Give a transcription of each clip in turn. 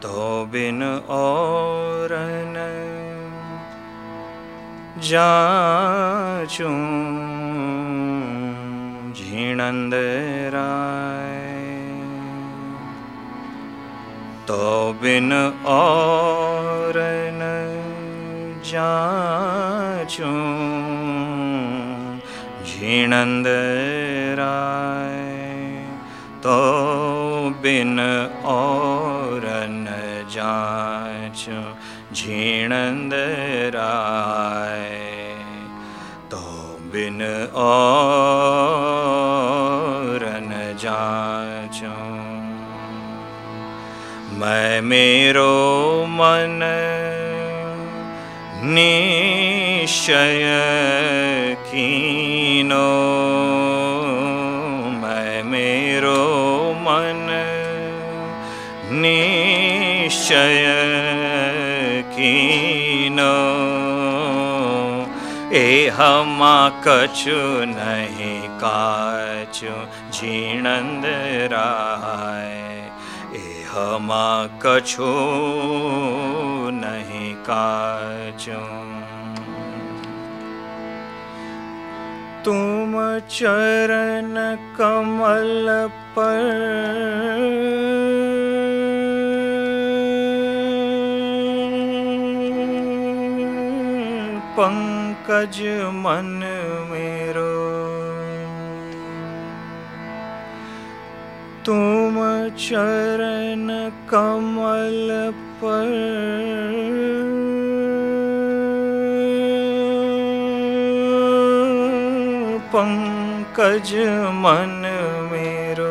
तो बिन और न जाचूं झिणंद राय, तो बिन और न जाचूं झिणंद राय, तो बिन और न जाचूं झिणंद राय, तो बिन और न जाचूं। मैं मेरो मन निश्चय कीनो, मैं मेरो मन निश्चय कीनो, एहमा कछु नहीं काचु झिणंद राय, एहमा कछु नहीं काचु। तुम चरण कमल पर पंकज मन मेरो, तुम चरण कमल पर पंकज मन मेरो,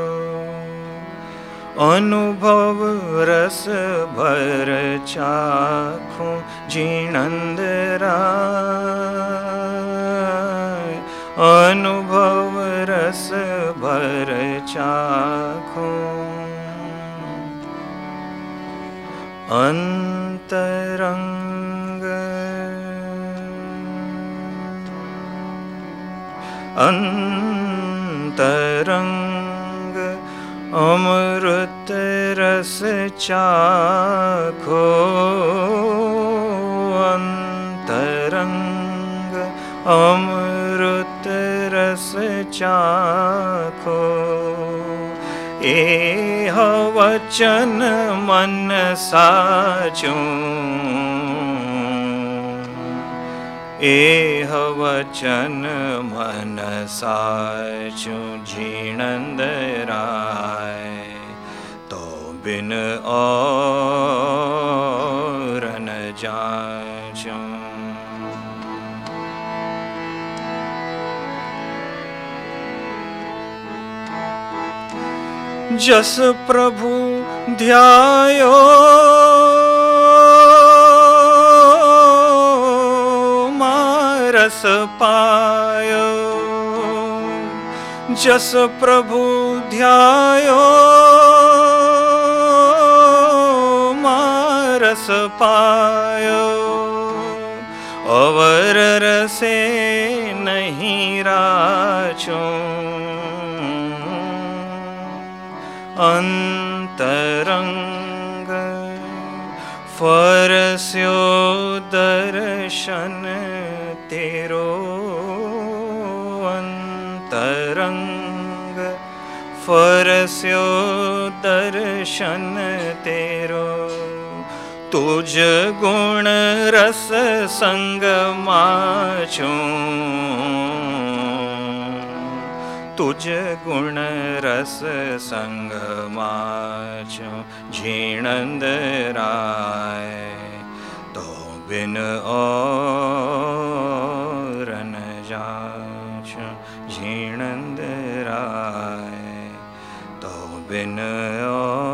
अनुभव रस भर चाखूं झिणंद राय, अनुभव रस भर चाखूं अंतरंग, अंतरंग अमृत रस चाखो, अंतरंग अमृत रस चाखो, एह वचन मन साचूं, एह वचन मन साचूं झिणंद राय, तो बिन और न जाचूं। जस प्रभु ध्यायो मारस पायो, जस प्रभु ध्यायो मारस पायो, अवर रसे नहीं राचूं, अंतरंग फरस्यो दर्शन तेरो, अंतरंग फरस्यो दर्शन तेरो, तुझ गुण रस संग माचूं, तुझ गुण रस संग माचूं झिणंद राय, तो बिन और न जाचूं झिणंद राय, तो बिन और